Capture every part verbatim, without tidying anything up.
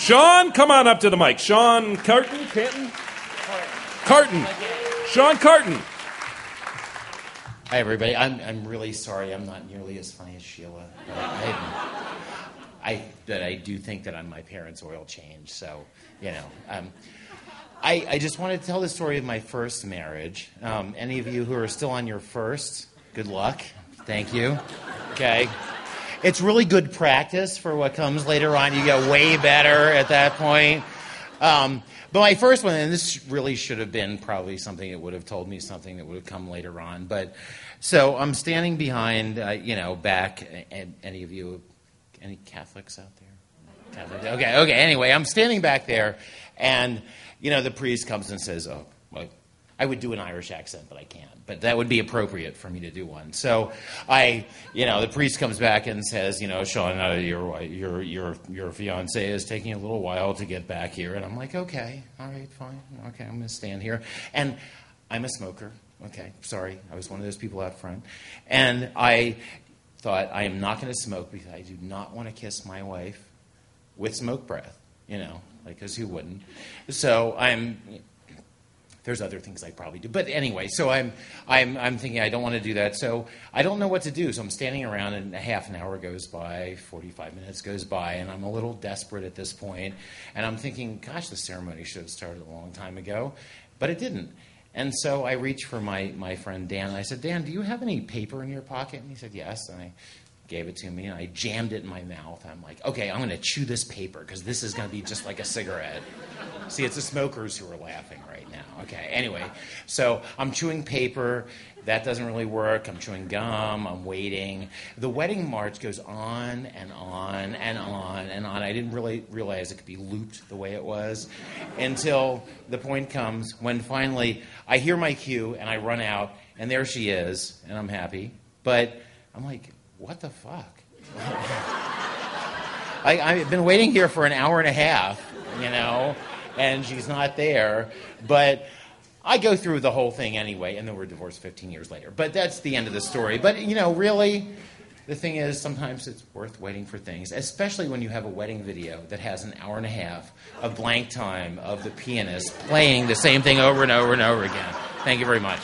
Sean, come on up to the mic. Sean Carton? Canton? Carton. Sean Carton. Hi, everybody. I'm I'm really sorry. I'm not nearly as funny as Sheila. But I, I, but I do think that I'm my parents' oil change. So, you know. Um, I, I just wanted to tell the story of my first marriage. Um, any of you who are still on your first, good luck. Thank you. Okay. It's really good practice for what comes later on. You get way better at that point. Um, but my first one, and this really should have been probably something that would have told me something that would have come later on. But so I'm standing behind, uh, you know, back. And any of you, any Catholics out there? Catholics? Okay, okay. Anyway, I'm standing back there, and you know, the priest comes and says, "Oh, well, I would do an Irish accent, but I can't. But that would be appropriate for me to do one." So I, you know, the priest comes back and says, "You know, Sean, uh, your your your your fiance is taking a little while to get back here." And I'm like, "Okay, all right, fine, okay, I'm going to stand here." And I'm a smoker. Okay, sorry, I was one of those people out front, and I thought I am not going to smoke because I do not want to kiss my wife with smoke breath. You know. Like, because who wouldn't? So I'm. There's other things I probably do, but anyway. So I'm. I'm. I'm thinking I don't want to do that. So I don't know what to do. So I'm standing around, and a half an hour goes by, forty-five minutes goes by, and I'm a little desperate at this point. And I'm thinking, gosh, the ceremony should have started a long time ago, but it didn't. And so I reached for my my friend Dan. And I said, "Dan, do you have any paper in your pocket?" And he said, "Yes." And I gave it to me, and I jammed it in my mouth. I'm like, okay, I'm going to chew this paper because this is going to be just like a cigarette. See, it's the smokers who are laughing right now. Okay, anyway, so I'm chewing paper. That doesn't really work. I'm chewing gum. I'm waiting. The wedding march goes on and on and on and on. I didn't really realize it could be looped the way it was until the point comes when finally I hear my cue, and I run out, and there she is, and I'm happy. But I'm like, what the fuck? I, I've been waiting here for an hour and a half, you know, and she's not there. But I go through the whole thing anyway, and then we're divorced fifteen years later. But that's the end of the story. But, you know, really, the thing is, sometimes it's worth waiting for things, especially when you have a wedding video that has an hour and a half of blank time of the pianist playing the same thing over and over and over again. Thank you very much.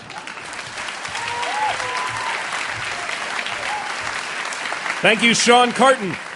Thank you, Sean Carton.